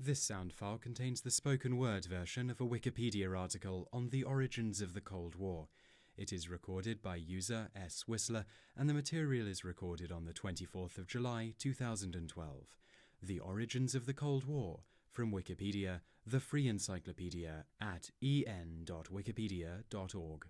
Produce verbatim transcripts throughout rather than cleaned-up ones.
This sound file contains the spoken word version of a Wikipedia article on the origins of the Cold War. It is recorded by user S. Whistler, and the material is recorded on the twenty-fourth of July two thousand twelve. The Origins of the Cold War, from Wikipedia, the free encyclopedia, at e n dot wikipedia dot org.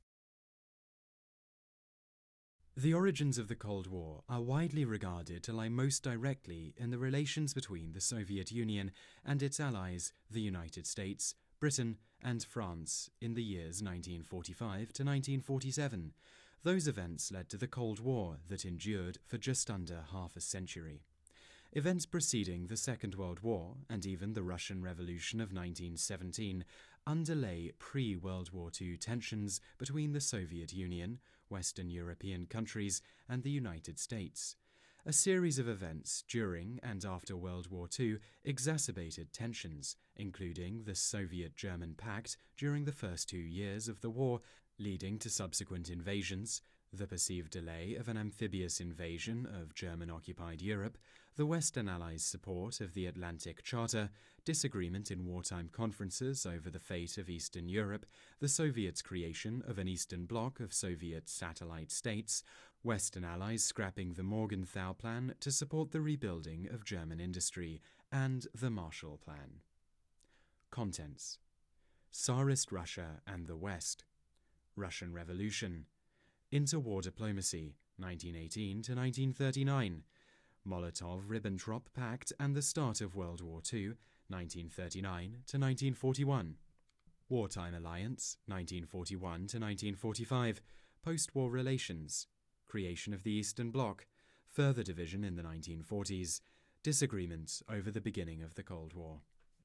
The origins of the Cold War are widely regarded to lie most directly in the relations between the Soviet Union and its allies, the United States, Britain, and France, in the years nineteen forty-five to nineteen forty-seven. Those events led to the Cold War that endured for just under half a century. Events preceding the Second World War, and even the Russian Revolution of nineteen seventeen, underlay pre-World War Two tensions between the Soviet Union, Western European countries, and the United States. A series of events during and after World War Two exacerbated tensions, including the Soviet-German Pact during the first two years of the war, leading to subsequent invasions, the perceived delay of an amphibious invasion of German-occupied Europe, the Western Allies' support of the Atlantic Charter, disagreement in wartime conferences over the fate of Eastern Europe, the Soviets' creation of an Eastern Bloc of Soviet satellite states, Western Allies scrapping the Morgenthau Plan to support the rebuilding of German industry, and the Marshall Plan. Contents: Tsarist Russia and the West, Russian Revolution, Interwar diplomacy, nineteen eighteen to nineteen thirty-nine, Molotov-Ribbentrop Pact and the start of World War Two, nineteen thirty-nine to nineteen forty-one, Wartime Alliance, nineteen forty-one to nineteen forty-five, Post-war relations, creation of the Eastern Bloc, further division in the nineteen forties, disagreement over the beginning of the Cold War.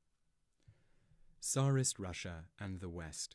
Tsarist Russia and the West.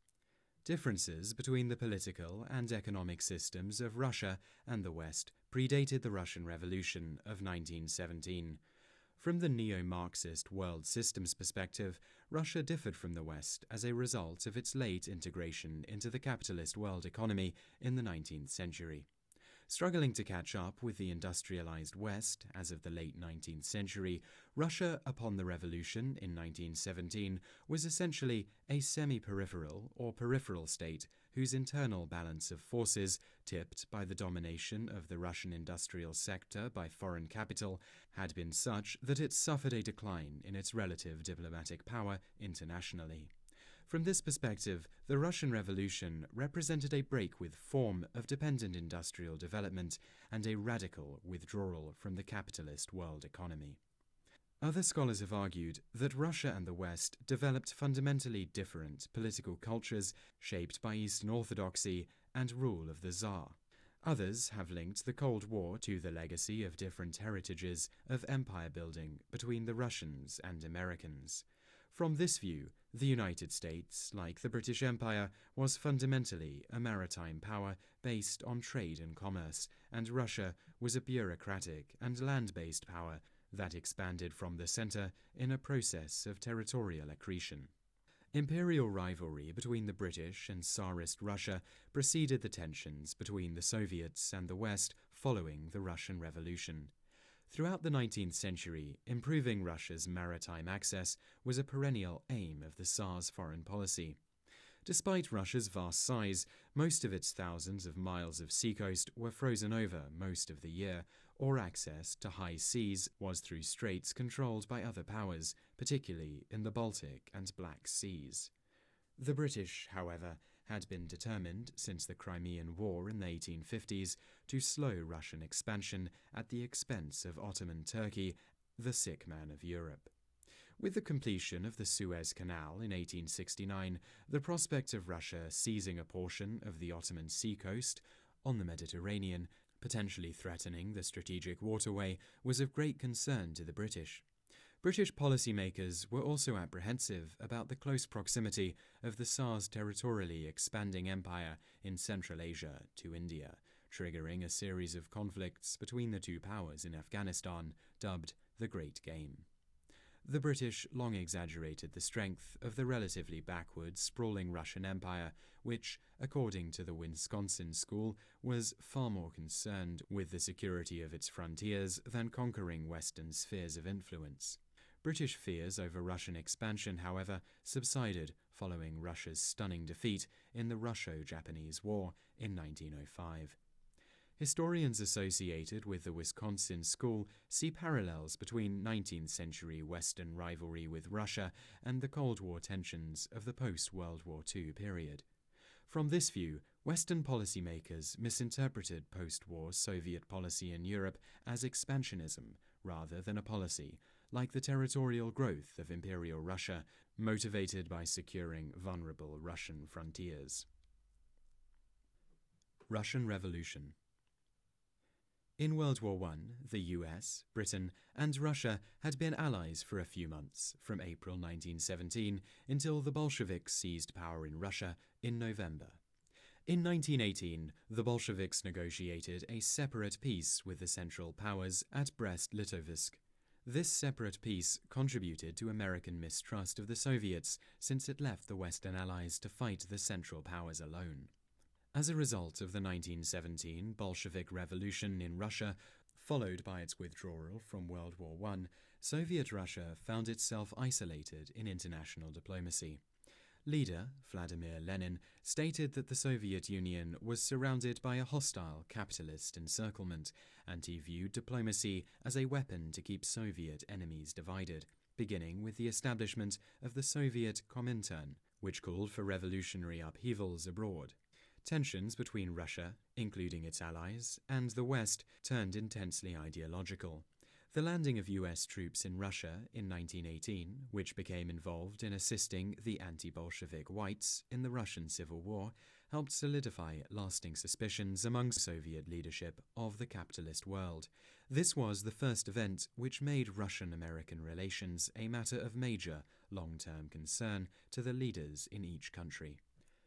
Differences between the political and economic systems of Russia and the West predated the Russian Revolution of nineteen seventeen. From the neo-Marxist world systems perspective, Russia differed from the West as a result of its late integration into the capitalist world economy in the nineteenth century. Struggling to catch up with the industrialized West as of the late nineteenth century, Russia, upon the revolution in nineteen seventeen, was essentially a semi-peripheral or peripheral state whose internal balance of forces, tipped by the domination of the Russian industrial sector by foreign capital, had been such that it suffered a decline in its relative diplomatic power internationally. From this perspective, the Russian Revolution represented a break with form of dependent industrial development and a radical withdrawal from the capitalist world economy. Other scholars have argued that Russia and the West developed fundamentally different political cultures shaped by Eastern Orthodoxy and rule of the Tsar. Others have linked the Cold War to the legacy of different heritages of empire building between the Russians and Americans. From this view, the United States, like the British Empire, was fundamentally a maritime power based on trade and commerce, and Russia was a bureaucratic and land-based power that expanded from the center in a process of territorial accretion. Imperial rivalry between the British and Tsarist Russia preceded the tensions between the Soviets and the West following the Russian Revolution. Throughout the nineteenth century, improving Russia's maritime access was a perennial aim of the Tsar's foreign policy. Despite Russia's vast size, most of its thousands of miles of seacoast were frozen over most of the year, or access to high seas was through straits controlled by other powers, particularly in the Baltic and Black Seas. The British, however, had been determined since the Crimean War in the eighteen fifties to slow Russian expansion at the expense of Ottoman Turkey, the sick man of Europe. With the completion of the Suez Canal in eighteen sixty-nine, the prospect of Russia seizing a portion of the Ottoman seacoast on the Mediterranean, potentially threatening the strategic waterway, was of great concern to the British. British policymakers were also apprehensive about the close proximity of the Tsar's territorially expanding empire in Central Asia to India, triggering a series of conflicts between the two powers in Afghanistan, dubbed the Great Game. The British long exaggerated the strength of the relatively backward, sprawling Russian Empire, which, according to the Wisconsin School, was far more concerned with the security of its frontiers than conquering Western spheres of influence. British fears over Russian expansion, however, subsided following Russia's stunning defeat in the Russo-Japanese War in nineteen oh five. Historians associated with the Wisconsin School see parallels between nineteenth century Western rivalry with Russia and the Cold War tensions of the post-World War Two period. From this view, Western policymakers misinterpreted post-war Soviet policy in Europe as expansionism rather than a policy, like the territorial growth of Imperial Russia, motivated by securing vulnerable Russian frontiers. Russian Revolution. In World War One, the U S, Britain, and Russia had been allies for a few months, from April nineteen seventeen until the Bolsheviks seized power in Russia in November. In nineteen eighteen, the Bolsheviks negotiated a separate peace with the Central Powers at Brest-Litovsk. This separate peace contributed to American mistrust of the Soviets, since it left the Western Allies to fight the Central Powers alone. As a result of the nineteen seventeen Bolshevik Revolution in Russia, followed by its withdrawal from World War One, Soviet Russia found itself isolated in international diplomacy. Leader Vladimir Lenin stated that the Soviet Union was surrounded by a hostile capitalist encirclement, and he viewed diplomacy as a weapon to keep Soviet enemies divided, beginning with the establishment of the Soviet Comintern, which called for revolutionary upheavals abroad. Tensions between Russia, including its allies, and the West turned intensely ideological. The landing of U S troops in Russia in nineteen eighteen, which became involved in assisting the anti-Bolshevik Whites in the Russian Civil War, helped solidify lasting suspicions among Soviet leadership of the capitalist world. This was the first event which made Russian-American relations a matter of major, long-term concern to the leaders in each country.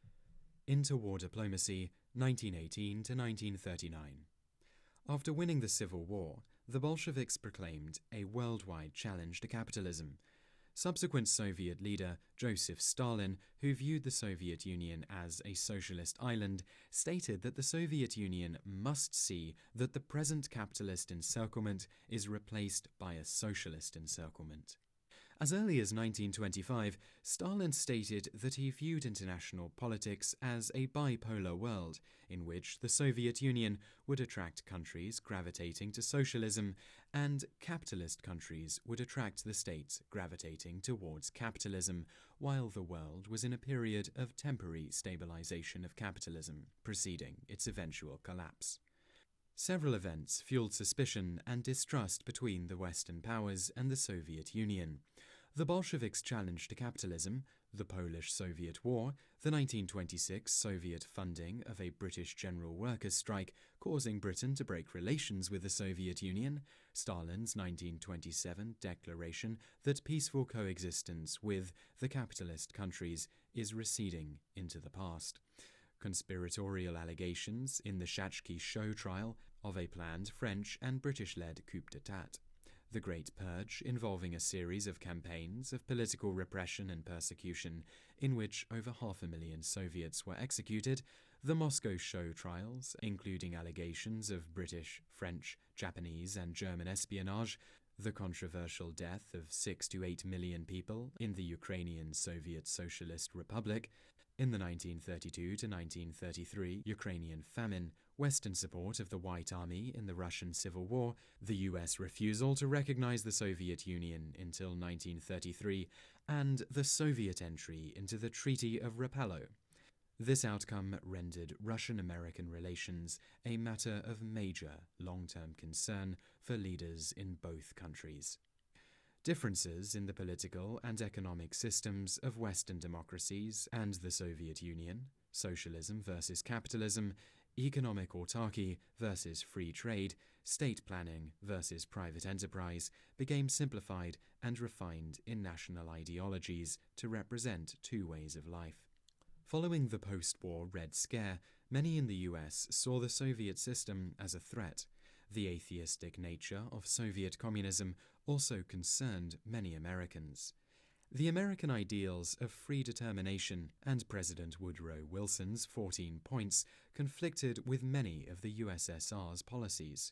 Interwar diplomacy, nineteen eighteen to nineteen thirty-nine. After winning the Civil War, the Bolsheviks proclaimed a worldwide challenge to capitalism. Subsequent Soviet leader Joseph Stalin, who viewed the Soviet Union as a socialist island, stated that the Soviet Union must see that the present capitalist encirclement is replaced by a socialist encirclement. As early as nineteen twenty-five, Stalin stated that he viewed international politics as a bipolar world, in which the Soviet Union would attract countries gravitating to socialism, and capitalist countries would attract the states gravitating towards capitalism, while the world was in a period of temporary stabilization of capitalism, preceding its eventual collapse. Several events fueled suspicion and distrust between the Western powers and the Soviet Union. The Bolsheviks' challenge to capitalism, the Polish-Soviet War, the nineteen twenty-six Soviet funding of a British general workers' strike causing Britain to break relations with the Soviet Union, Stalin's nineteen twenty-seven declaration that peaceful coexistence with the capitalist countries is receding into the past, conspiratorial allegations in the Shachki show trial of a planned French and British-led coup d'etat, the Great Purge involving a series of campaigns of political repression and persecution in which over half a million Soviets were executed, the Moscow show trials, including allegations of British, French, Japanese and German espionage, the controversial death of six to eight million people in the Ukrainian Soviet Socialist Republic, in the nineteen thirty-two to nineteen thirty-three Ukrainian famine, Western support of the White Army in the Russian Civil War, the U S refusal to recognize the Soviet Union until nineteen thirty-three, and the Soviet entry into the Treaty of Rapallo. This outcome rendered Russian-American relations a matter of major long-term concern for leaders in both countries. Differences in the political and economic systems of Western democracies and the Soviet Union, socialism versus capitalism, economic autarky versus free trade, state planning versus private enterprise, became simplified and refined in national ideologies to represent two ways of life. Following the post-war Red Scare, many in the U S saw the Soviet system as a threat. The atheistic nature of Soviet communism also concerned many Americans. The American ideals of free determination and President Woodrow Wilson's fourteen points conflicted with many of the U S S R's policies.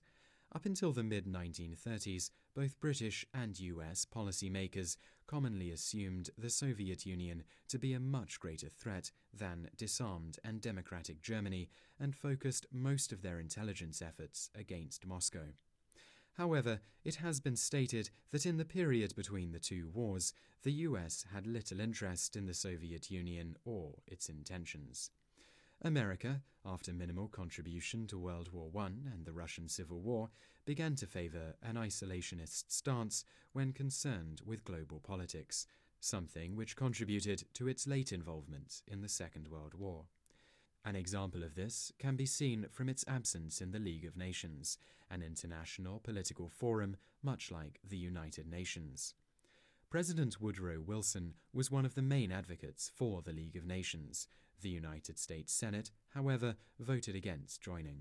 Up until the mid nineteen thirties, both British and U S policymakers commonly assumed the Soviet Union to be a much greater threat than disarmed and democratic Germany and focused most of their intelligence efforts against Moscow. However, it has been stated that in the period between the two wars, the U S had little interest in the Soviet Union or its intentions. America, after minimal contribution to World War One and the Russian Civil War, began to favor an isolationist stance when concerned with global politics, something which contributed to its late involvement in the Second World War. An example of this can be seen from its absence in the League of Nations, an international political forum much like the United Nations. President Woodrow Wilson was one of the main advocates for the League of Nations. The United States Senate, however, voted against joining.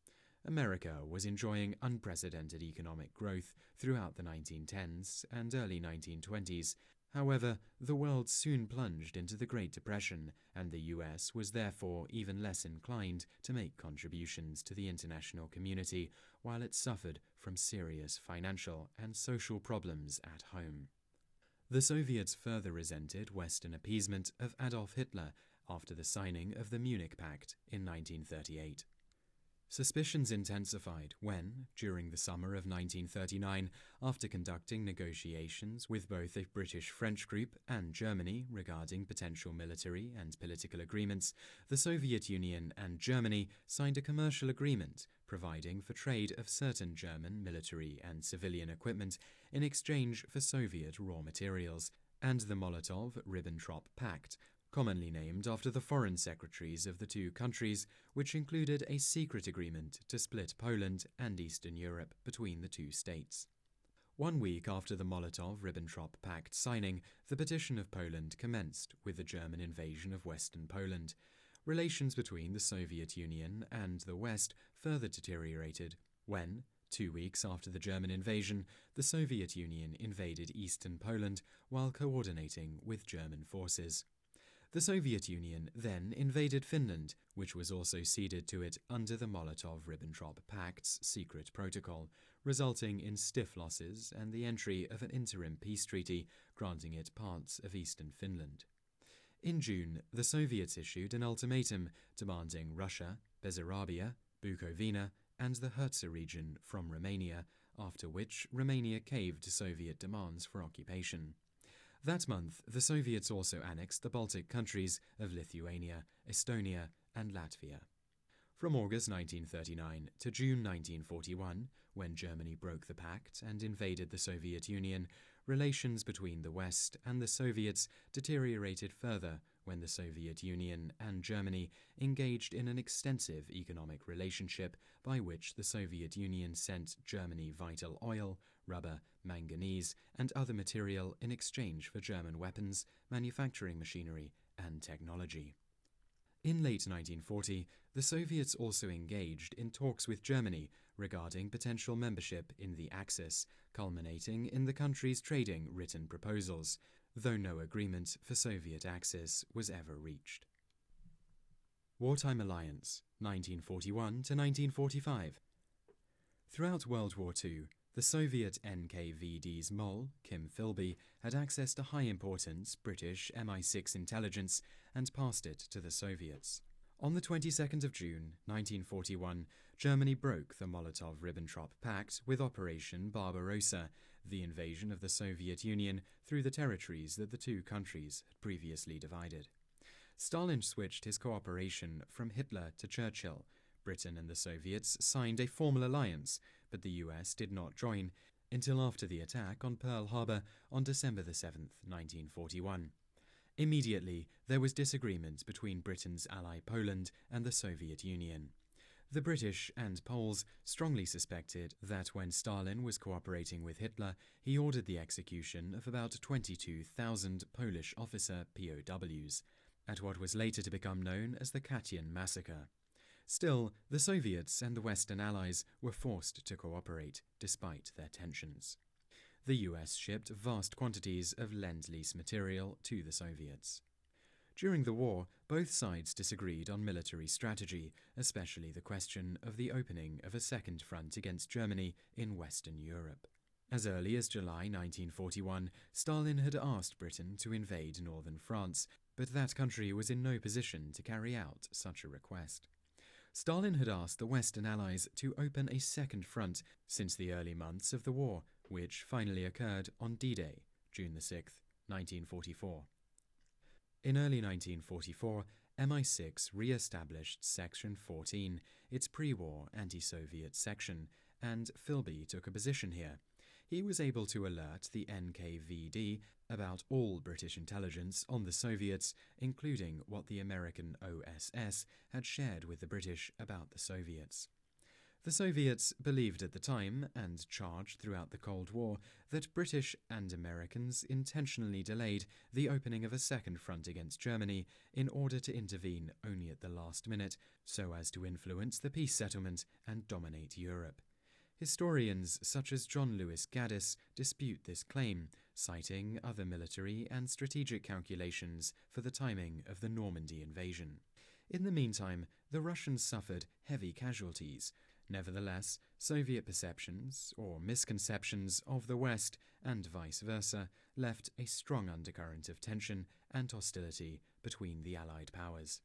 America was enjoying unprecedented economic growth throughout the nineteen tens and early nineteen twenties. However, the world soon plunged into the Great Depression, and the U S was therefore even less inclined to make contributions to the international community, while it suffered from serious financial and social problems at home. The Soviets further resented Western appeasement of Adolf Hitler after the signing of the Munich Pact in nineteen thirty-eight. Suspicions intensified when, during the summer of nineteen thirty-nine, after conducting negotiations with both a British-French group and Germany regarding potential military and political agreements, the Soviet Union and Germany signed a commercial agreement providing for trade of certain German military and civilian equipment in exchange for Soviet raw materials, and the Molotov-Ribbentrop Pact, commonly named after the foreign secretaries of the two countries, which included a secret agreement to split Poland and Eastern Europe between the two states. One week after the Molotov-Ribbentrop Pact signing, the partition of Poland commenced with the German invasion of Western Poland. Relations between the Soviet Union and the West further deteriorated when, two weeks after the German invasion, the Soviet Union invaded Eastern Poland while coordinating with German forces. The Soviet Union then invaded Finland, which was also ceded to it under the Molotov-Ribbentrop Pact's secret protocol, resulting in stiff losses and the entry of an interim peace treaty granting it parts of eastern Finland. In June, the Soviets issued an ultimatum demanding Russia, Bessarabia, Bukovina, and the Herze region from Romania, after which Romania caved to Soviet demands for occupation. That month, the Soviets also annexed the Baltic countries of Lithuania, Estonia, and Latvia. From August nineteen thirty-nine to June nineteen forty-one, when Germany broke the pact and invaded the Soviet Union, relations between the West and the Soviets deteriorated further when the Soviet Union and Germany engaged in an extensive economic relationship by which the Soviet Union sent Germany vital oil, rubber, manganese, and other material in exchange for German weapons, manufacturing machinery, and technology. In late nineteen forty, the Soviets also engaged in talks with Germany regarding potential membership in the Axis, culminating in the country's trading written proposals, though no agreement for Soviet Axis was ever reached. Wartime Alliance, nineteen forty-one to nineteen forty-five. Throughout World War Two, the Soviet N K V D's mole, Kim Philby, had access to high-importance British M I six intelligence and passed it to the Soviets. On the twenty-second of June, nineteen forty-one, Germany broke the Molotov-Ribbentrop Pact with Operation Barbarossa, the invasion of the Soviet Union through the territories that the two countries had previously divided. Stalin switched his cooperation from Hitler to Churchill. Britain and the Soviets signed a formal alliance, but the U S did not join until after the attack on Pearl Harbor on December the seventh, nineteen forty-one. Immediately, there was disagreement between Britain's ally Poland and the Soviet Union. The British and Poles strongly suspected that when Stalin was cooperating with Hitler, he ordered the execution of about twenty-two thousand Polish officer P O Ws, at what was later to become known as the Katyn Massacre. Still, the Soviets and the Western Allies were forced to cooperate, despite their tensions. The U S shipped vast quantities of Lend-Lease material to the Soviets. During the war, both sides disagreed on military strategy, especially the question of the opening of a second front against Germany in Western Europe. As early as July nineteen forty-one, Stalin had asked Britain to invade northern France, but that country was in no position to carry out such a request. Stalin had asked the Western Allies to open a second front since the early months of the war, which finally occurred on D-Day, June the sixth, nineteen forty-four. In early nineteen forty-four, M I six re-established Section fourteen, its pre-war anti-Soviet section, and Philby took a position here. He was able to alert the N K V D about all British intelligence on the Soviets, including what the American O S S had shared with the British about the Soviets. The Soviets believed at the time, and charged throughout the Cold War, that British and Americans intentionally delayed the opening of a second front against Germany in order to intervene only at the last minute, so as to influence the peace settlement and dominate Europe. Historians such as John Lewis Gaddis dispute this claim, citing other military and strategic calculations for the timing of the Normandy invasion. In the meantime, the Russians suffered heavy casualties. Nevertheless, Soviet perceptions, or misconceptions, of the West, and vice versa, left a strong undercurrent of tension and hostility between the Allied powers.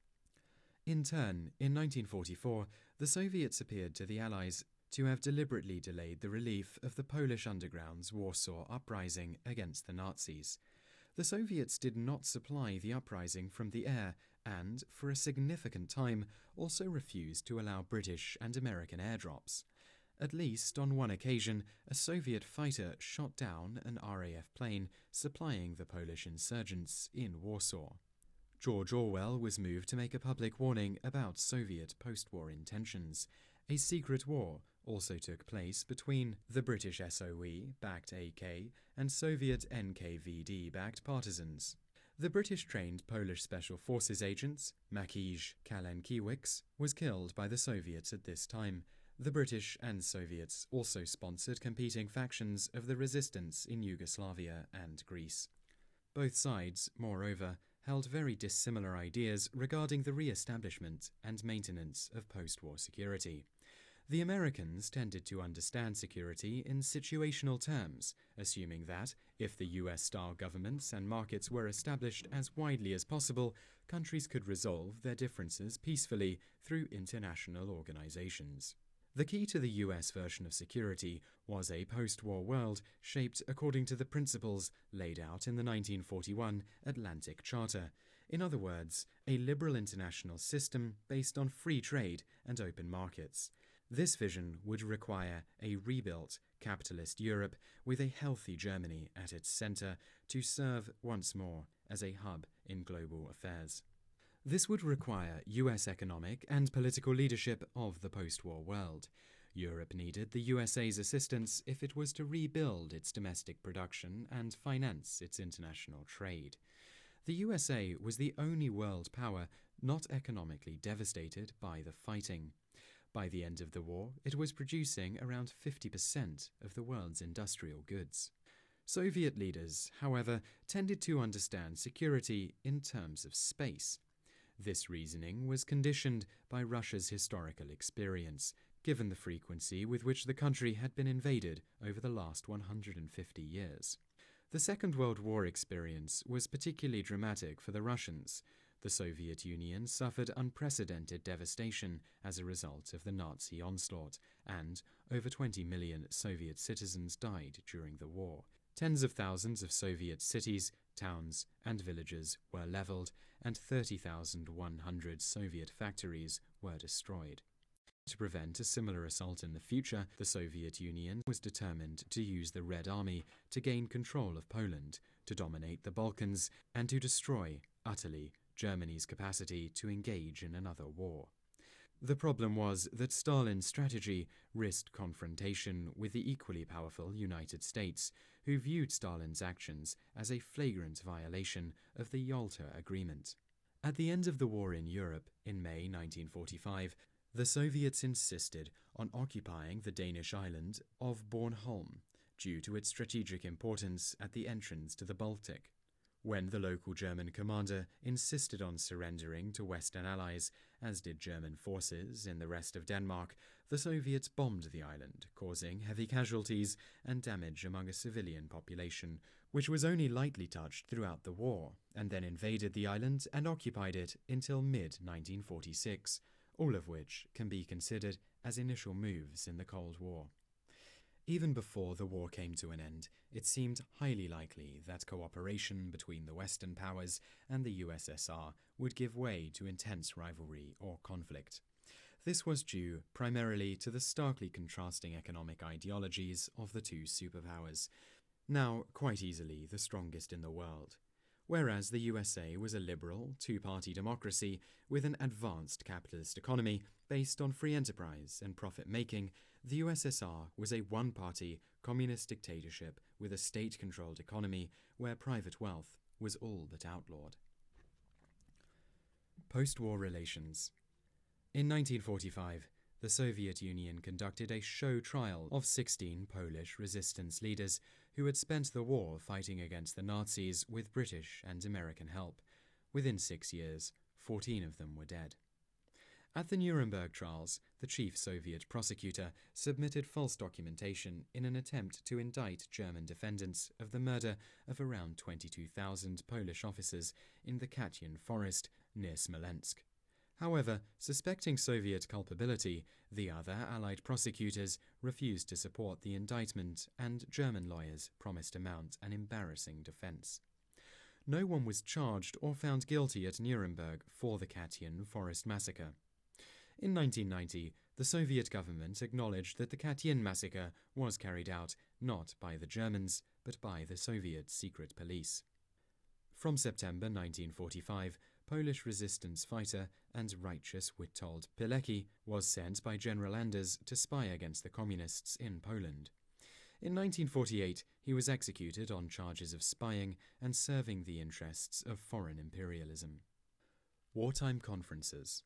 In turn, in nineteen forty-four, the Soviets appeared to the Allies to have deliberately delayed the relief of the Polish underground's Warsaw Uprising against the Nazis. The Soviets did not supply the uprising from the air and, for a significant time, also refused to allow British and American airdrops. At least on one occasion, a Soviet fighter shot down an R A F plane supplying the Polish insurgents in Warsaw. George Orwell was moved to make a public warning about Soviet post-war intentions. A secret war also took place between the British S O E-backed A K and Soviet N K V D-backed partisans. The British-trained Polish Special Forces agent, Maciej Kalenkiewicz, was killed by the Soviets at this time. The British and Soviets also sponsored competing factions of the resistance in Yugoslavia and Greece. Both sides, moreover, held very dissimilar ideas regarding the re-establishment and maintenance of post-war security. The Americans tended to understand security in situational terms, assuming that, if the U S-style governments and markets were established as widely as possible, countries could resolve their differences peacefully through international organizations. The key to the U S version of security was a post-war world shaped according to the principles laid out in the nineteen forty-one Atlantic Charter. In other words, a liberal international system based on free trade and open markets. This vision would require a rebuilt capitalist Europe with a healthy Germany at its center to serve once more as a hub in global affairs. This would require U S economic and political leadership of the post-war world. Europe needed the U S A's assistance if it was to rebuild its domestic production and finance its international trade. The U S A was the only world power not economically devastated by the fighting. By the end of the war, it was producing around fifty percent of the world's industrial goods. Soviet leaders, however, tended to understand security in terms of space. This reasoning was conditioned by Russia's historical experience, given the frequency with which the country had been invaded over the last one hundred fifty years. The Second World War experience was particularly dramatic for the Russians. The Soviet Union suffered unprecedented devastation as a result of the Nazi onslaught, and over twenty million Soviet citizens died during the war. Tens of thousands of Soviet cities, towns, and villages were leveled, and thirty thousand one hundred Soviet factories were destroyed. To prevent a similar assault in the future, the Soviet Union was determined to use the Red Army to gain control of Poland, to dominate the Balkans, and to destroy, utterly, Germany's capacity to engage in another war. The problem was that Stalin's strategy risked confrontation with the equally powerful United States, who viewed Stalin's actions as a flagrant violation of the Yalta Agreement. At the end of the war in Europe, in May nineteen forty-five, the Soviets insisted on occupying the Danish island of Bornholm, due to its strategic importance at the entrance to the Baltic. When the local German commander insisted on surrendering to Western allies, as did German forces in the rest of Denmark, the Soviets bombed the island, causing heavy casualties and damage among a civilian population, which was only lightly touched throughout the war, and then invaded the island and occupied it until mid nineteen forty-six, all of which can be considered as initial moves in the Cold War. Even before the war came to an end, it seemed highly likely that cooperation between the Western powers and the U S S R would give way to intense rivalry or conflict. This was due primarily to the starkly contrasting economic ideologies of the two superpowers, now quite easily the strongest in the world. Whereas the U S A was a liberal, two-party democracy with an advanced capitalist economy based on free enterprise and profit-making, the U S S R was a one-party, communist dictatorship with a state-controlled economy where private wealth was all but outlawed. Post-war relations. In nineteen forty-five, the Soviet Union conducted a show trial of sixteen Polish resistance leaders who had spent the war fighting against the Nazis with British and American help. Within six years, fourteen of them were dead. At the Nuremberg trials, the chief Soviet prosecutor submitted false documentation in an attempt to indict German defendants of the murder of around twenty-two thousand Polish officers in the Katyn forest near Smolensk. However, suspecting Soviet culpability, the other Allied prosecutors refused to support the indictment, and German lawyers promised to mount an embarrassing defense. No one was charged or found guilty at Nuremberg for the Katyn forest massacre. In nineteen ninety, the Soviet government acknowledged that the Katyn massacre was carried out not by the Germans, but by the Soviet secret police. From September nineteen forty-five, Polish resistance fighter and righteous Witold Pilecki was sent by General Anders to spy against the communists in Poland. In nineteen forty-eight, he was executed on charges of spying and serving the interests of foreign imperialism. Wartime conferences.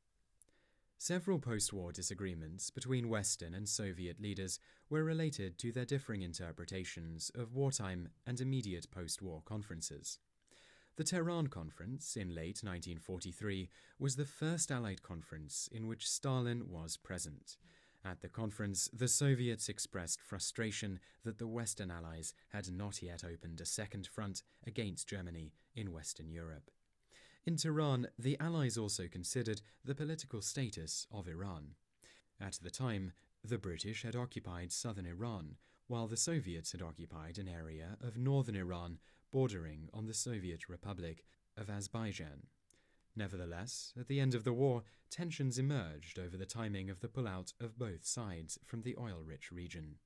Several post-war disagreements between Western and Soviet leaders were related to their differing interpretations of wartime and immediate post-war conferences. The Tehran Conference in late nineteen forty-three was the first Allied conference in which Stalin was present. At the conference, the Soviets expressed frustration that the Western Allies had not yet opened a second front against Germany in Western Europe. In Tehran, the Allies also considered the political status of Iran. At the time, the British had occupied southern Iran, while the Soviets had occupied an area of northern Iran bordering on the Soviet Republic of Azerbaijan. Nevertheless, at the end of the war, tensions emerged over the timing of the pullout of both sides from the oil-rich region.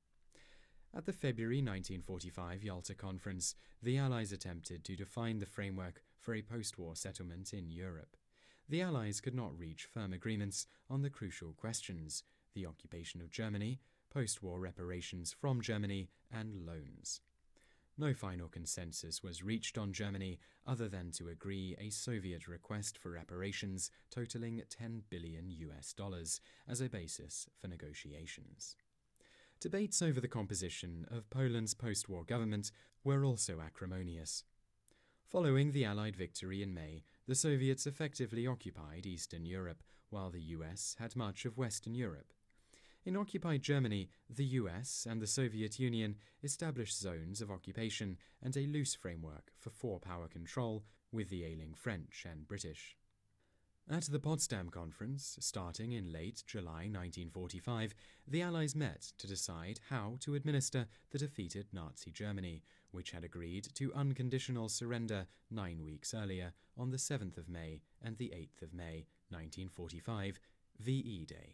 At the February nineteen forty-five Yalta Conference, the Allies attempted to define the framework for a post-war settlement in Europe. The Allies could not reach firm agreements on the crucial questions: the occupation of Germany, post-war reparations from Germany, and loans. No final consensus was reached on Germany other than to agree a Soviet request for reparations totaling ten billion U S dollars as a basis for negotiations. Debates over the composition of Poland's post-war government were also acrimonious. Following the Allied victory in May, the Soviets effectively occupied Eastern Europe, while the U S had much of Western Europe. In occupied Germany, the U S and the Soviet Union established zones of occupation and a loose framework for four-power control with the ailing French and British. At the Potsdam Conference, starting in late July nineteen forty-five, the Allies met to decide how to administer the defeated Nazi Germany, which had agreed to unconditional surrender nine weeks earlier on the seventh of May and the eighth of May nineteen forty-five, V E Day.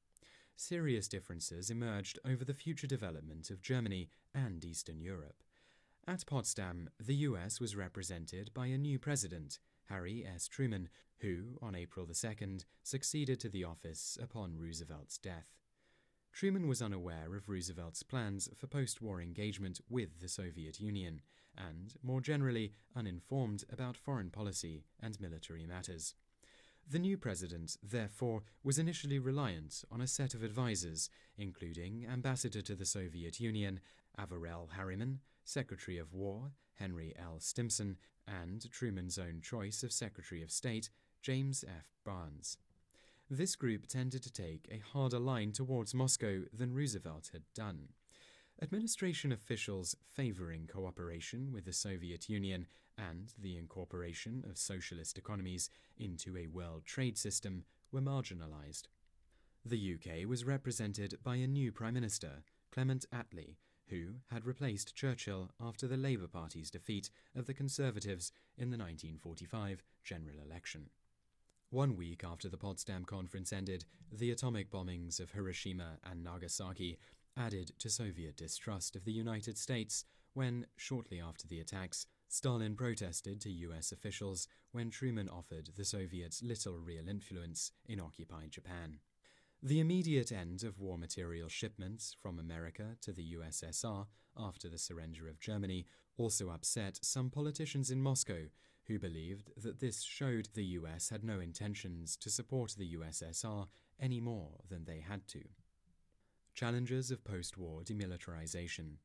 Serious differences emerged over the future development of Germany and Eastern Europe. At Potsdam, the U S was represented by a new president, Harry S. Truman, who, on April the second, succeeded to the office upon Roosevelt's death. Truman was unaware of Roosevelt's plans for post-war engagement with the Soviet Union, and, more generally, uninformed about foreign policy and military matters. The new president, therefore, was initially reliant on a set of advisers, including Ambassador to the Soviet Union, Averell Harriman, Secretary of War, Henry L. Stimson, and Truman's own choice of Secretary of State, James F. Barnes. This group tended to take a harder line towards Moscow than Roosevelt had done. Administration officials favoring cooperation with the Soviet Union and the incorporation of socialist economies into a world trade system were marginalized. The U K was represented by a new Prime Minister, Clement Attlee, who had replaced Churchill after the Labour Party's defeat of the Conservatives in the nineteen forty-five general election. One week after the Potsdam Conference ended, the atomic bombings of Hiroshima and Nagasaki added to Soviet distrust of the United States when, shortly after the attacks, Stalin protested to U S officials when Truman offered the Soviets little real influence in occupied Japan. The immediate end of war material shipments from America to the U S S R after the surrender of Germany also upset some politicians in Moscow who believed that this showed the U S had no intentions to support the U S S R any more than they had to. Challenges of post-war demilitarization.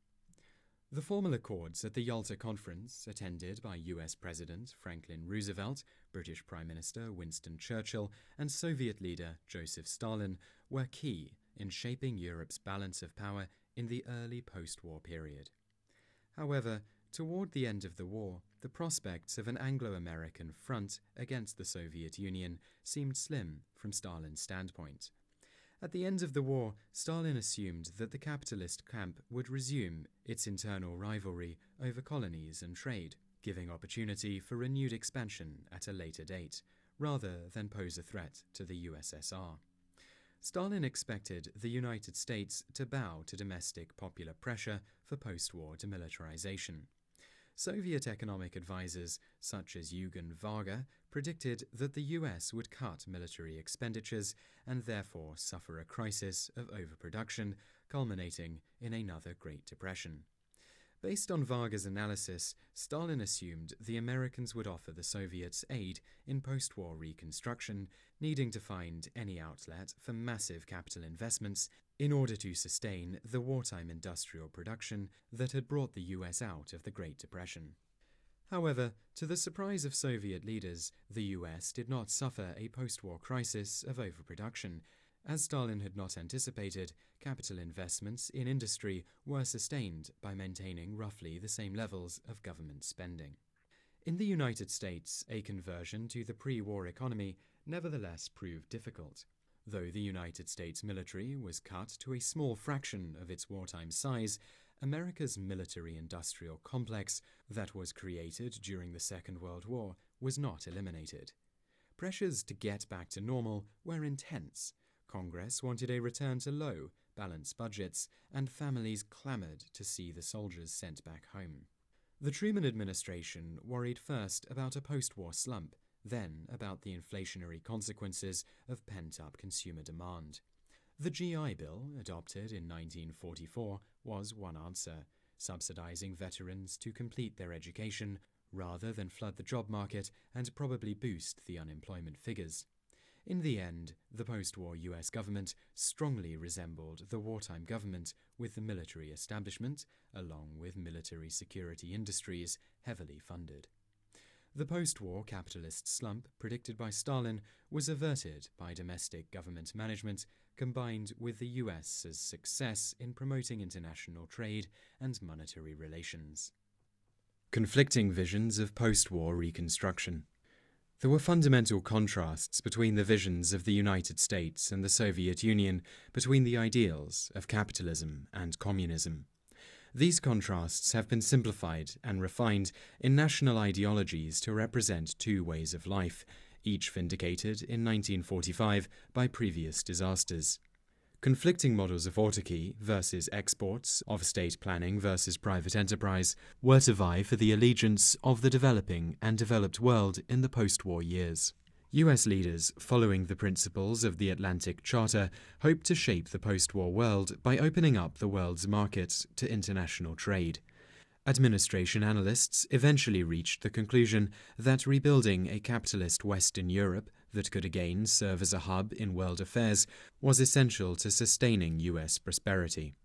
The formal accords at the Yalta Conference, attended by U S President Franklin Roosevelt, British Prime Minister Winston Churchill, and Soviet leader Joseph Stalin, were key in shaping Europe's balance of power in the early post-war period. However, toward the end of the war, the prospects of an Anglo-American front against the Soviet Union seemed slim from Stalin's standpoint. At the end of the war, Stalin assumed that the capitalist camp would resume its internal rivalry over colonies and trade, giving opportunity for renewed expansion at a later date, rather than pose a threat to the U S S R. Stalin expected the United States to bow to domestic popular pressure for post-war demilitarization. Soviet economic advisors such as Eugen Varga predicted that the U S would cut military expenditures and therefore suffer a crisis of overproduction, culminating in another Great Depression. Based on Varga's analysis, Stalin assumed the Americans would offer the Soviets aid in post-war reconstruction, needing to find any outlet for massive capital investments in order to sustain the wartime industrial production that had brought the U S out of the Great Depression. However, to the surprise of Soviet leaders, the U S did not suffer a post-war crisis of overproduction. As Stalin had not anticipated, capital investments in industry were sustained by maintaining roughly the same levels of government spending. In the United States, a conversion to the pre-war economy nevertheless proved difficult. Though the United States military was cut to a small fraction of its wartime size, America's military-industrial complex that was created during the Second World War was not eliminated. Pressures to get back to normal were intense. Congress wanted a return to low, balanced budgets, and families clamored to see the soldiers sent back home. The Truman administration worried first about a post-war slump, then about the inflationary consequences of pent-up consumer demand. The G I Bill, adopted in nineteen forty-four, was one answer, subsidizing veterans to complete their education rather than flood the job market and probably boost the unemployment figures. In the end, the post-war U S government strongly resembled the wartime government, with the military establishment, along with military security industries, heavily funded. The post-war capitalist slump predicted by Stalin was averted by domestic government management, combined with the U S's success in promoting international trade and monetary relations. Conflicting visions of post-war reconstruction. There were fundamental contrasts between the visions of the United States and the Soviet Union, between the ideals of capitalism and communism. These contrasts have been simplified and refined in national ideologies to represent two ways of life, each vindicated in nineteen forty-five by previous disasters. Conflicting models of autarky versus exports, of state planning versus private enterprise, were to vie for the allegiance of the developing and developed world in the post-war years. U S leaders, following the principles of the Atlantic Charter, hoped to shape the post-war world by opening up the world's markets to international trade. Administration analysts eventually reached the conclusion that rebuilding a capitalist Western Europe that could again serve as a hub in world affairs was essential to sustaining U S prosperity.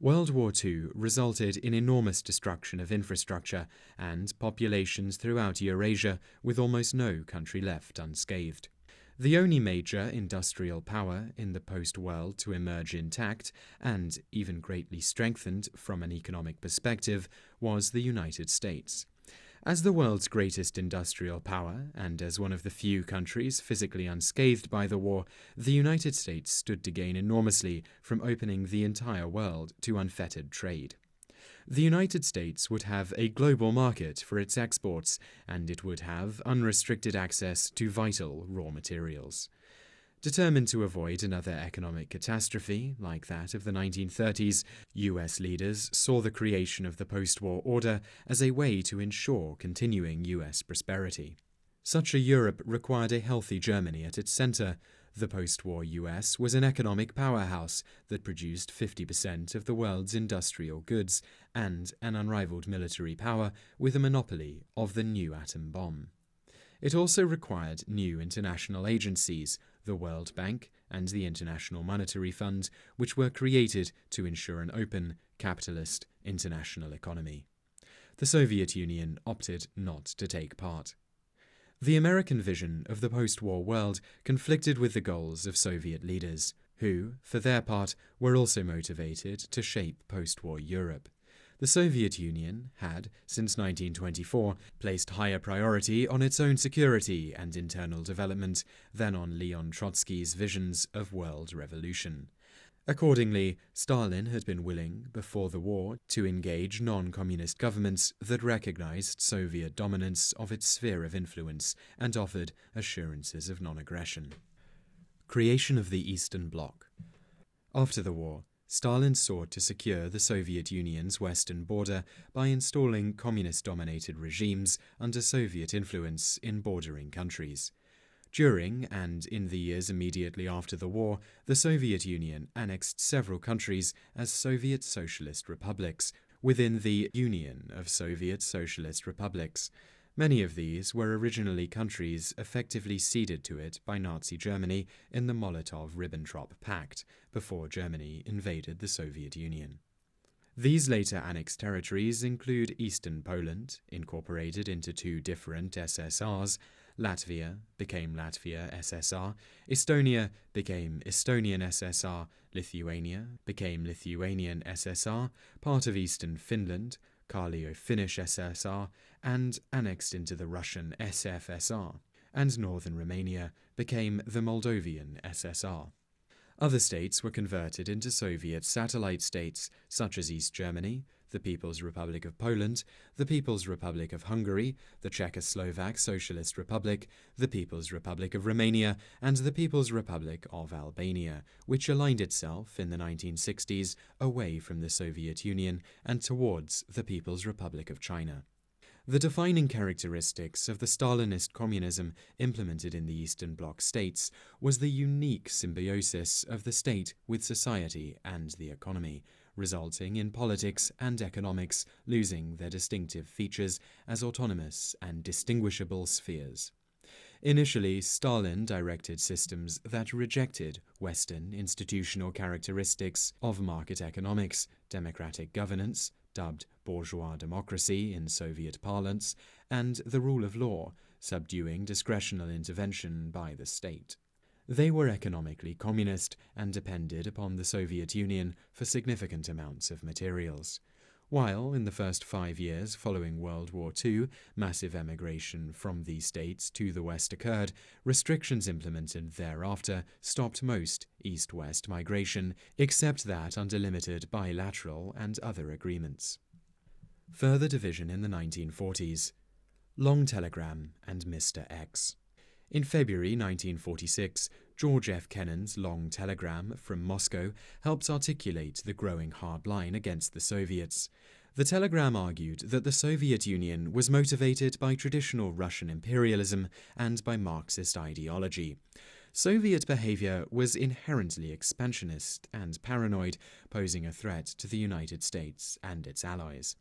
World War Two resulted in enormous destruction of infrastructure and populations throughout Eurasia, with almost no country left unscathed. The only major industrial power in the post-world to emerge intact, and even greatly strengthened from an economic perspective, was the United States. As the world's greatest industrial power, and as one of the few countries physically unscathed by the war, the United States stood to gain enormously from opening the entire world to unfettered trade. The United States would have a global market for its exports, and it would have unrestricted access to vital raw materials. Determined to avoid another economic catastrophe like that of the nineteen thirties, U S leaders saw the creation of the post-war order as a way to ensure continuing U S prosperity. Such a Europe required a healthy Germany at its center. The post-war U S was an economic powerhouse that produced fifty percent of the world's industrial goods and an unrivaled military power with a monopoly of the new atom bomb. It also required new international agencies, the World Bank and the International Monetary Fund, which were created to ensure an open, capitalist, international economy. The Soviet Union opted not to take part. The American vision of the post-war world conflicted with the goals of Soviet leaders, who, for their part, were also motivated to shape post-war Europe. The Soviet Union had, since nineteen twenty-four, placed higher priority on its own security and internal development than on Leon Trotsky's visions of world revolution. Accordingly, Stalin had been willing, before the war, to engage non-communist governments that recognized Soviet dominance of its sphere of influence and offered assurances of non-aggression. Creation of the Eastern Bloc. After the war, Stalin sought to secure the Soviet Union's western border by installing communist-dominated regimes under Soviet influence in bordering countries. During and in the years immediately after the war, the Soviet Union annexed several countries as Soviet Socialist Republics within the Union of Soviet Socialist Republics. Many of these were originally countries effectively ceded to it by Nazi Germany in the Molotov-Ribbentrop Pact before Germany invaded the Soviet Union. These later annexed territories include Eastern Poland, incorporated into two different S S Rs, Latvia became Latvia S S R, Estonia became Estonian S S R, Lithuania became Lithuanian S S R, part of Eastern Finland, Kalevo-Finnish S S R, and annexed into the Russian S F S R, and northern Romania became the Moldovan S S R. Other states were converted into Soviet satellite states, such as East Germany, the People's Republic of Poland, the People's Republic of Hungary, the Czechoslovak Socialist Republic, the People's Republic of Romania, and the People's Republic of Albania, which aligned itself in the nineteen sixties away from the Soviet Union and towards the People's Republic of China. The defining characteristics of the Stalinist communism implemented in the Eastern Bloc states was the unique symbiosis of the state with society and the economy, resulting in politics and economics losing their distinctive features as autonomous and distinguishable spheres. Initially, Stalin directed systems that rejected Western institutional characteristics of market economics, democratic governance, dubbed bourgeois democracy in Soviet parlance, and the rule of law, subduing discretional intervention by the state. They were economically communist and depended upon the Soviet Union for significant amounts of materials. While, in the first five years following World War Two, massive emigration from these states to the West occurred, restrictions implemented thereafter stopped most East-West migration, except that under limited bilateral and other agreements. Further division in the nineteen forties. Long Telegram and Mister X. In February nineteen forty-six, George F. Kennan's Long Telegram from Moscow helped articulate the growing hard line against the Soviets. The telegram argued that the Soviet Union was motivated by traditional Russian imperialism and by Marxist ideology. Soviet behavior was inherently expansionist and paranoid, posing a threat to the United States and its allies.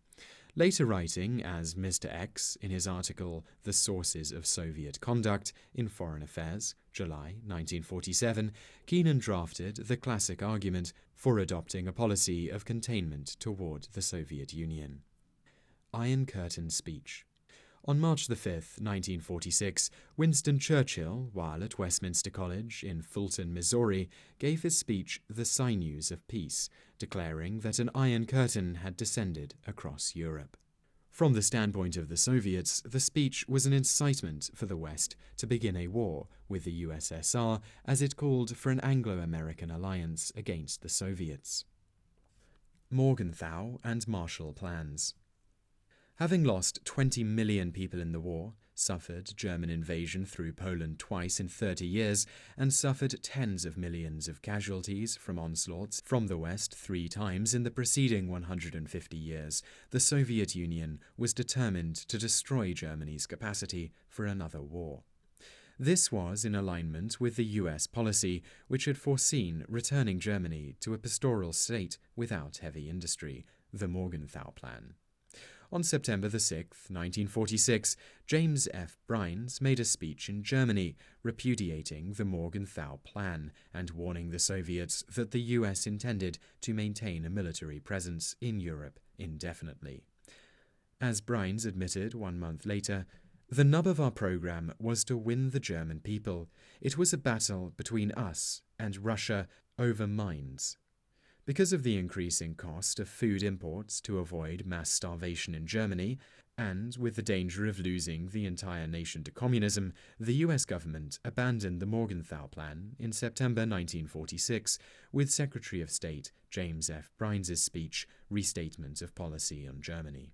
Later writing as Mister X in his article The Sources of Soviet Conduct in Foreign Affairs, July nineteen forty-seven, Keenan drafted the classic argument for adopting a policy of containment toward the Soviet Union. Iron Curtain Speech. On March the fifth, nineteen forty-six, Winston Churchill, while at Westminster College in Fulton, Missouri, gave his speech The Sinews of Peace, declaring that an Iron Curtain had descended across Europe. From the standpoint of the Soviets, the speech was an incitement for the West to begin a war with the U S S R as it called for an Anglo-American alliance against the Soviets. Morgenthau and Marshall Plans. Having lost twenty million people in the war, suffered German invasion through Poland twice in thirty years, and suffered tens of millions of casualties from onslaughts from the West three times in the preceding one hundred fifty years, the Soviet Union was determined to destroy Germany's capacity for another war. This was in alignment with the U S policy, which had foreseen returning Germany to a pastoral state without heavy industry, the Morgenthau Plan. On September the sixth, nineteen forty-six, James F. Brines made a speech in Germany repudiating the Morgenthau Plan and warning the Soviets that the U S intended to maintain a military presence in Europe indefinitely. As Brines admitted one month later, "The nub of our program was to win the German people. It was a battle between us and Russia over minds." Because of the increasing cost of food imports to avoid mass starvation in Germany, and with the danger of losing the entire nation to communism, the U S government abandoned the Morgenthau Plan in September nineteen forty-six with Secretary of State James F. Brines's speech, Restatement of Policy on Germany.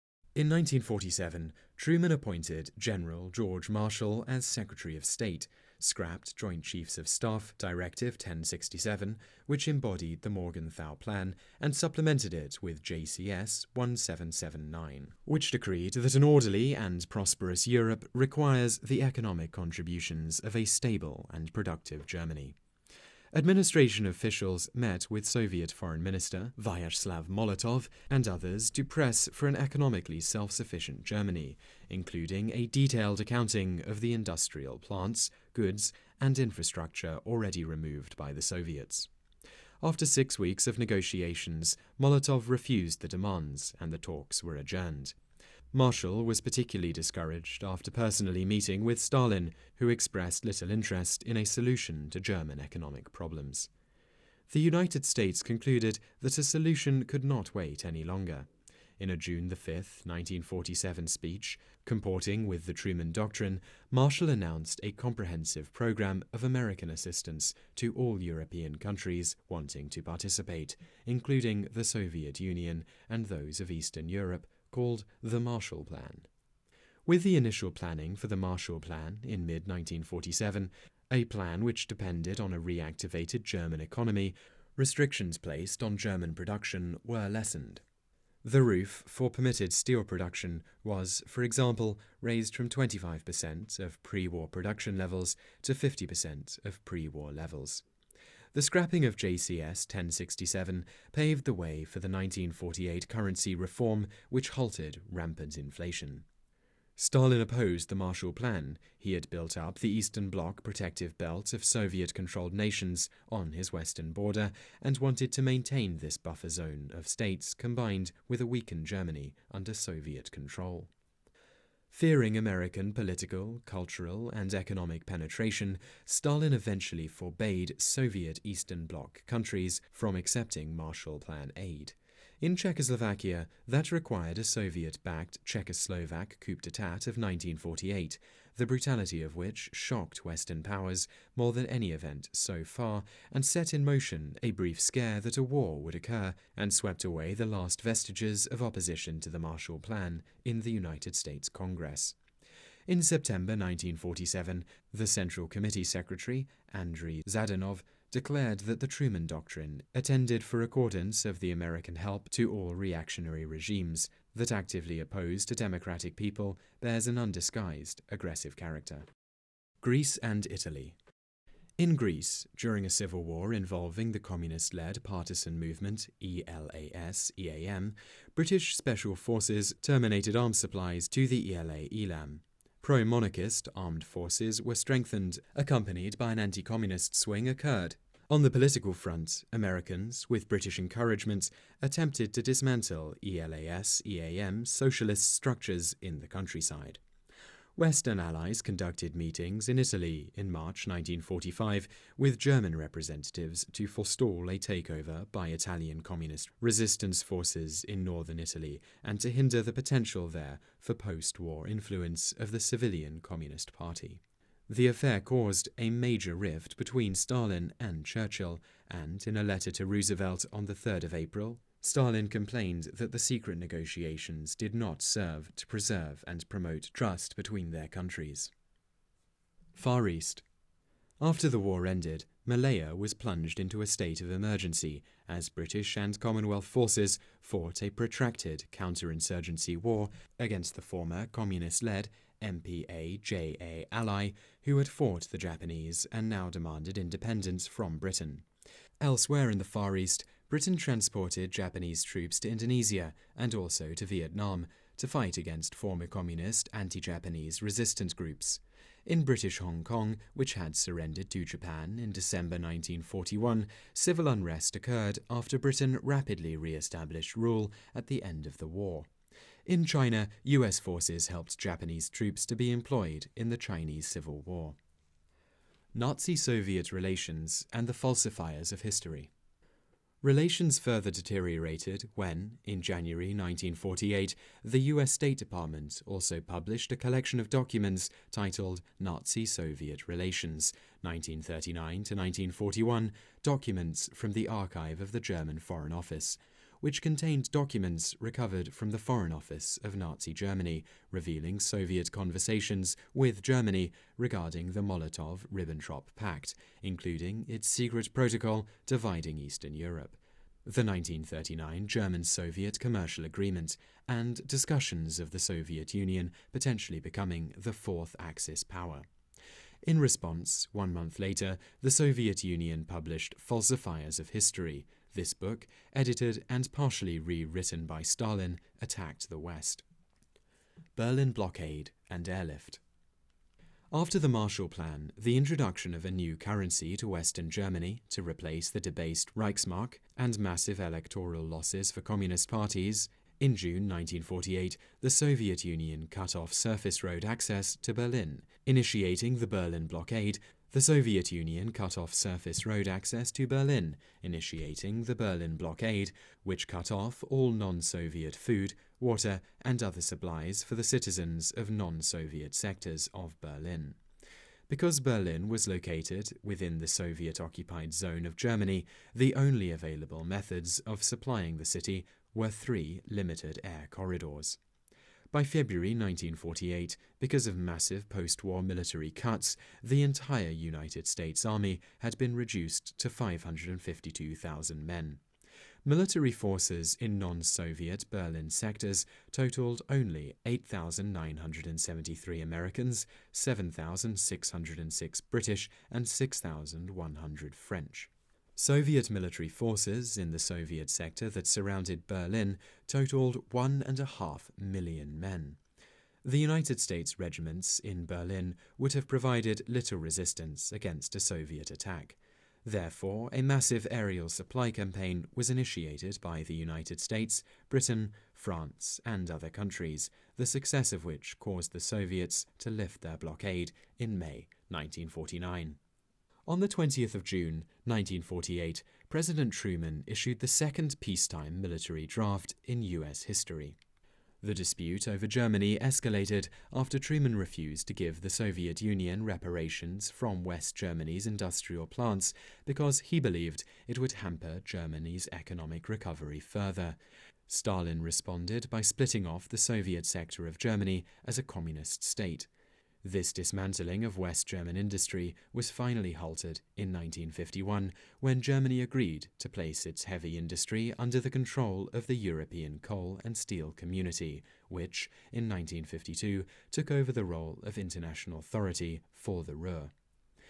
In nineteen forty-seven, Truman appointed General George Marshall as Secretary of State, scrapped Joint Chiefs of Staff Directive ten sixty-seven, which embodied the Morgenthau Plan, and supplemented it with J C S seventeen seventy-nine, which decreed that an orderly and prosperous Europe requires the economic contributions of a stable and productive Germany. Administration officials met with Soviet Foreign Minister Vyacheslav Molotov and others to press for an economically self-sufficient Germany, including a detailed accounting of the industrial plants, goods, and infrastructure already removed by the Soviets. After six weeks of negotiations, Molotov refused the demands, and the talks were adjourned. Marshall was particularly discouraged after personally meeting with Stalin, who expressed little interest in a solution to German economic problems. The United States concluded that a solution could not wait any longer. In a June the fifth, nineteen forty-seven speech, comporting with the Truman Doctrine, Marshall announced a comprehensive program of American assistance to all European countries wanting to participate, including the Soviet Union and those of Eastern Europe, called the Marshall Plan. With the initial planning for the Marshall Plan in mid nineteen forty-seven, a plan which depended on a reactivated German economy, restrictions placed on German production were lessened. The roof for permitted steel production was, for example, raised from twenty-five percent of pre-war production levels to fifty percent of pre-war levels. The scrapping of J C S ten sixty-seven paved the way for the nineteen forty-eight currency reform, which halted rampant inflation. Stalin opposed the Marshall Plan. He had built up the Eastern Bloc protective belt of Soviet-controlled nations on his western border and wanted to maintain this buffer zone of states combined with a weakened Germany under Soviet control. Fearing American political, cultural, and economic penetration, Stalin eventually forbade Soviet Eastern Bloc countries from accepting Marshall Plan aid. In Czechoslovakia, that required a Soviet-backed Czechoslovak coup d'état of nineteen forty-eight, the brutality of which shocked Western powers more than any event so far and set in motion a brief scare that a war would occur and swept away the last vestiges of opposition to the Marshall Plan in the United States Congress. In September nineteen forty-seven, the Central Committee Secretary, Andrei Zhdanov, declared that the Truman Doctrine attended for accordance of the American help to all reactionary regimes that actively opposed a democratic people bears an undisguised, aggressive character. Greece and Italy. In Greece, during a civil war involving the communist-led partisan movement E L A S E A M, British special forces terminated arms supplies to the E L A E L A M. Pro-monarchist armed forces were strengthened, accompanied by an anti-communist swing occurred. On the political front, Americans, with British encouragement, attempted to dismantle E L A S E A M socialist structures in the countryside. Western allies conducted meetings in Italy in March nineteen forty-five with German representatives to forestall a takeover by Italian communist resistance forces in northern Italy and to hinder the potential there for post-war influence of the civilian Communist Party. The affair caused a major rift between Stalin and Churchill, and in a letter to Roosevelt on the third of April, Stalin complained that the secret negotiations did not serve to preserve and promote trust between their countries. Far East. After the war ended, Malaya was plunged into a state of emergency as British and Commonwealth forces fought a protracted counterinsurgency war against the former communist-led M P A J A ally who had fought the Japanese and now demanded independence from Britain. Elsewhere in the Far East, Britain transported Japanese troops to Indonesia and also to Vietnam to fight against former communist anti-Japanese resistance groups. In British Hong Kong, which had surrendered to Japan in December nineteen forty-one, civil unrest occurred after Britain rapidly re-established rule at the end of the war. In China, U S forces helped Japanese troops to be employed in the Chinese Civil War. Nazi-Soviet relations and the falsifiers of history. Relations further deteriorated when, in January nineteen forty-eight, the U S State Department also published a collection of documents titled Nazi-Soviet Relations, nineteen thirty-nine to nineteen forty-one, documents from the archive of the German Foreign Office, which contained documents recovered from the Foreign Office of Nazi Germany, revealing Soviet conversations with Germany regarding the Molotov-Ribbentrop Pact, including its secret protocol dividing Eastern Europe, the nineteen thirty-nine German-Soviet Commercial Agreement, and discussions of the Soviet Union potentially becoming the fourth Axis power. In response, one month later, the Soviet Union published Falsifiers of History. This book, edited and partially rewritten by Stalin, attacked the West. Berlin blockade and airlift. After the Marshall Plan, the introduction of a new currency to Western Germany to replace the debased Reichsmark and massive electoral losses for communist parties, in June nineteen forty-eight, the Soviet Union cut off surface road access to Berlin, initiating the Berlin blockade. The Soviet Union cut off surface road access to Berlin, initiating the Berlin blockade, which cut off all non-Soviet food, water, and other supplies for the citizens of non-Soviet sectors of Berlin. Because Berlin was located within the Soviet-occupied zone of Germany, the only available methods of supplying the city were three limited air corridors. By February nineteen forty-eight, because of massive post-war military cuts, the entire United States Army had been reduced to five hundred fifty-two thousand men. Military forces in non-Soviet Berlin sectors totaled only eight thousand nine hundred seventy-three Americans, seven thousand six hundred six British, and six thousand one hundred French. Soviet military forces in the Soviet sector that surrounded Berlin totaled one and a half million men. The United States regiments in Berlin would have provided little resistance against a Soviet attack. Therefore, a massive aerial supply campaign was initiated by the United States, Britain, France, and other countries, the success of which caused the Soviets to lift their blockade in May nineteen forty-nine. On the twentieth of June nineteen forty-eight, President Truman issued the second peacetime military draft in U S history. The dispute over Germany escalated after Truman refused to give the Soviet Union reparations from West Germany's industrial plants because he believed it would hamper Germany's economic recovery further. Stalin responded by splitting off the Soviet sector of Germany as a communist state. This dismantling of West German industry was finally halted in nineteen fifty-one when Germany agreed to place its heavy industry under the control of the European Coal and Steel Community, which, in nineteen fifty-two, took over the role of international authority for the Ruhr.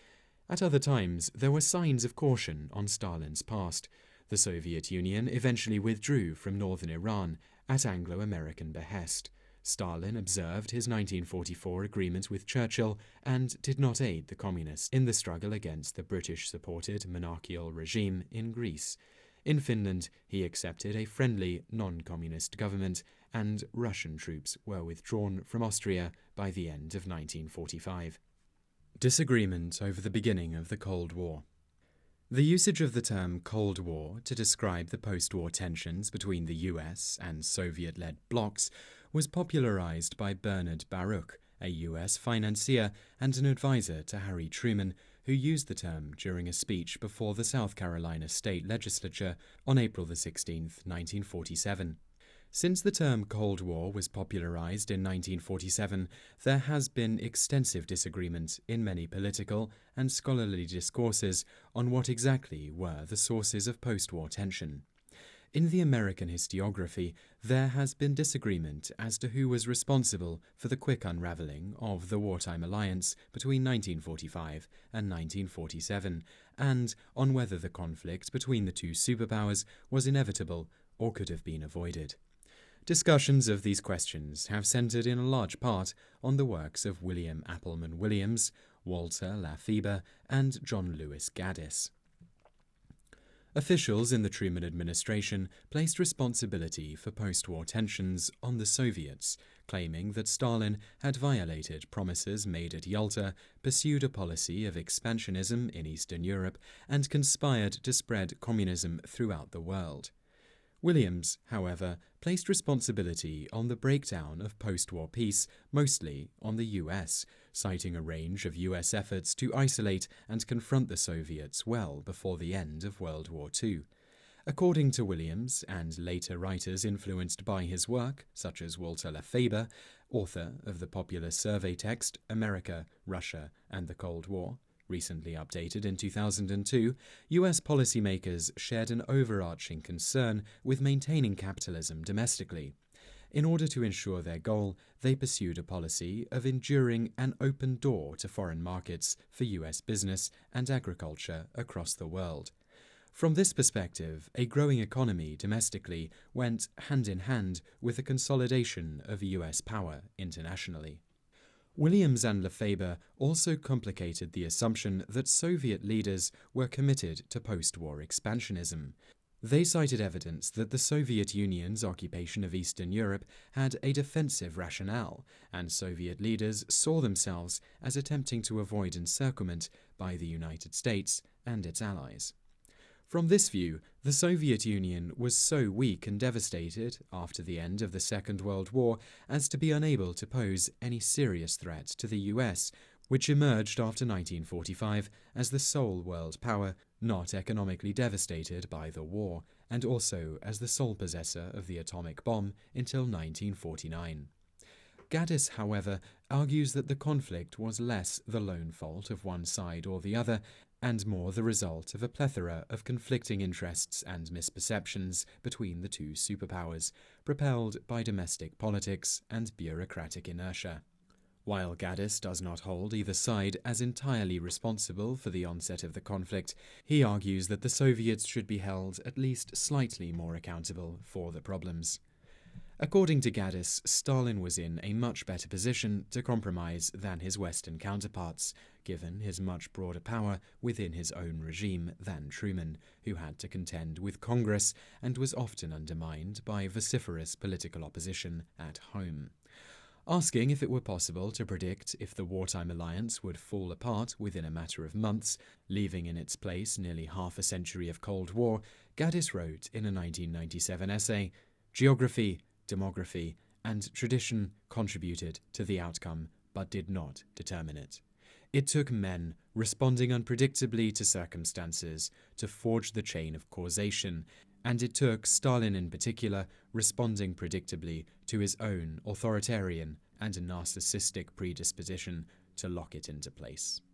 At other times, there were signs of caution on Stalin's past. The Soviet Union eventually withdrew from northern Iran at Anglo-American behest. Stalin observed his nineteen forty-four agreement with Churchill and did not aid the communists in the struggle against the British-supported monarchical regime in Greece. In Finland, he accepted a friendly, non-communist government, and Russian troops were withdrawn from Austria by the end of nineteen forty-five. Disagreement over the beginning of the Cold War. The usage of the term Cold War to describe the post-war tensions between the U S and Soviet-led blocs was popularized by Bernard Baruch, a U S financier and an advisor to Harry Truman, who used the term during a speech before the South Carolina State Legislature on April the sixteenth, nineteen forty-seven. Since the term Cold War was popularized in nineteen forty-seven, there has been extensive disagreement in many political and scholarly discourses on what exactly were the sources of post-war tension. In the American historiography, there has been disagreement as to who was responsible for the quick unraveling of the wartime alliance between nineteen forty-five and nineteen forty-seven, and on whether the conflict between the two superpowers was inevitable or could have been avoided. Discussions of these questions have centered in a large part on the works of William Appleman Williams, Walter Lafeber, and John Lewis Gaddis. Officials in the Truman administration placed responsibility for post-war tensions on the Soviets, claiming that Stalin had violated promises made at Yalta, pursued a policy of expansionism in Eastern Europe, and conspired to spread communism throughout the world. Williams, however, placed responsibility on the breakdown of post-war peace mostly on the U S, citing a range of U S efforts to isolate and confront the Soviets well before the end of World War Two. According to Williams, and later writers influenced by his work, such as Walter Lafeber, author of the popular survey text America, Russia, and the Cold War, recently updated in two thousand two, U S policymakers shared an overarching concern with maintaining capitalism domestically. In order to ensure their goal, they pursued a policy of enduring an open door to foreign markets for U S business and agriculture across the world. From this perspective, a growing economy domestically went hand in hand with the consolidation of U S power internationally. Williams and Lafeber also complicated the assumption that Soviet leaders were committed to post-war expansionism. They cited evidence that the Soviet Union's occupation of Eastern Europe had a defensive rationale, and Soviet leaders saw themselves as attempting to avoid encirclement by the United States and its allies. From this view, the Soviet Union was so weak and devastated after the end of the Second World War as to be unable to pose any serious threat to the U S, which emerged after nineteen forty-five as the sole world power not economically devastated by the war, and also as the sole possessor of the atomic bomb until nineteen forty-nine. Gaddis, however, argues that the conflict was less the lone fault of one side or the other, and more the result of a plethora of conflicting interests and misperceptions between the two superpowers, propelled by domestic politics and bureaucratic inertia. While Gaddis does not hold either side as entirely responsible for the onset of the conflict, he argues that the Soviets should be held at least slightly more accountable for the problems. According to Gaddis, Stalin was in a much better position to compromise than his Western counterparts, given his much broader power within his own regime than Truman, who had to contend with Congress and was often undermined by vociferous political opposition at home. Asking if it were possible to predict if the wartime alliance would fall apart within a matter of months, leaving in its place nearly half a century of Cold War, Gaddis wrote in a nineteen ninety-seven essay, "Geography, demography, and tradition contributed to the outcome, but did not determine it. It took men responding unpredictably to circumstances to forge the chain of causation, and it took Stalin in particular responding predictably to his own authoritarian and narcissistic predisposition to lock it into place."